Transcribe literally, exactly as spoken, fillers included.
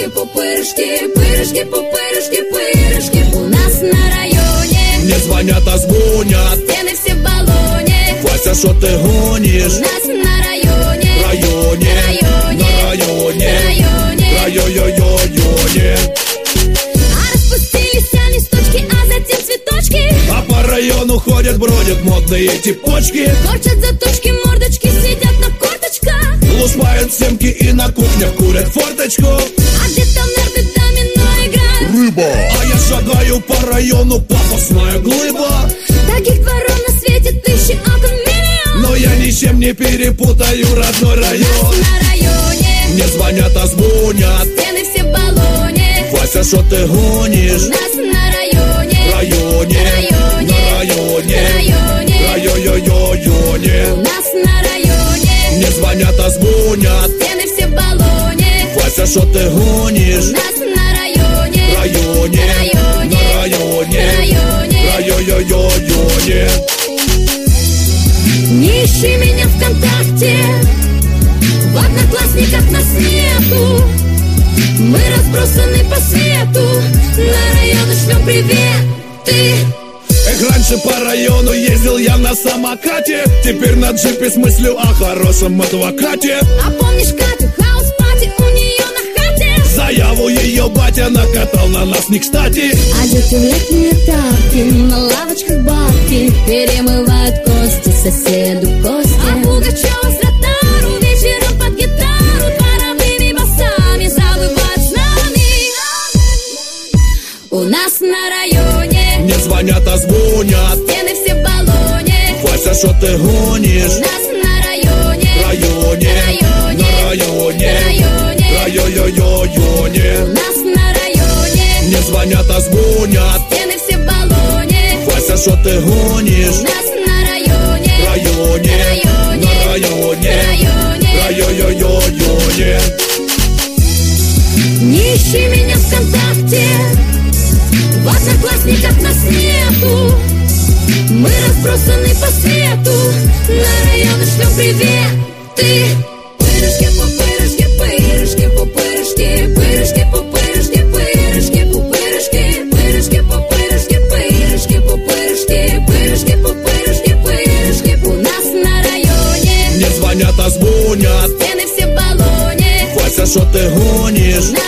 пупырышки, пырышки, пупырышки, пырышки. У нас на районе не звонят, а звонят. Стены все в баллоне. Вася, что ты гонишь? У нас на районе, районе, районе, на районе, районе, районе. А распустились листочки, а затем цветочки. А по району ходят, бродят модные типочки. Торчат заточки, мордочки, сидят на корточках. Лушпают семки и на кухнях курят форточку. А где-то нарды домино играют. Рыба. А я шагаю по району, пафосная глыба. Таких дворов на свете тысячи, окон миллион. Но я ни с чем не перепутаю родной район. У нас на районе не звонят, а звонят. Стены все в баллоне. Вася, что ты гонишь? У нас на районе, районе, районе, на районе, районе, районе. У нас на районе не звонят, а звонят. Стены все в баллоне. Вася, что ты гонишь? У нас на районе, районе, районе, на районе, районе, районе. Не ищи меня ВКонтакте, в одноклассниках нас нету. Мы разбросаны по свету, на районы шлем приветы. Эх, раньше по району ездил я на самокате. Теперь на джипе с мыслью о хорошем адвокате. А помнишь Катю, хаус-пати у нее на хате? Заяву ее батя накатал на нас не кстати. А дети в летние тапки, на лавочках бабки перемывают кости соседу Косте. А Пугачева с ротару вечером под гитару дворовыми басами завывают с нами. У нас на районе не звонят, а звонят. Стены все в баллоне. Вася, что ты гонишь? У нас на районе, районе, районе, на районе, районе, районе. У нас на районе не звонят, а звонят. Стены все в баллоне. Вася, что ты гонишь? У нас на районе, районе, районе, на районе, районе, районе. Не ищи меня ВКонтакте, в одноклассниках нас нету. Мы разбросаны по свету, на районы шлем приветы. Пырышки, пупырышки, пырышки, пупырышки, пырышки, пупырышки, пырышки, пупырышки, пырышки, пупырышки, пырышки, пупырышки, пырышки, пупырышки, пырышки. У нас на районе не звонят, а звонят. Стены все в баллоне. Вася, что ты гонишь?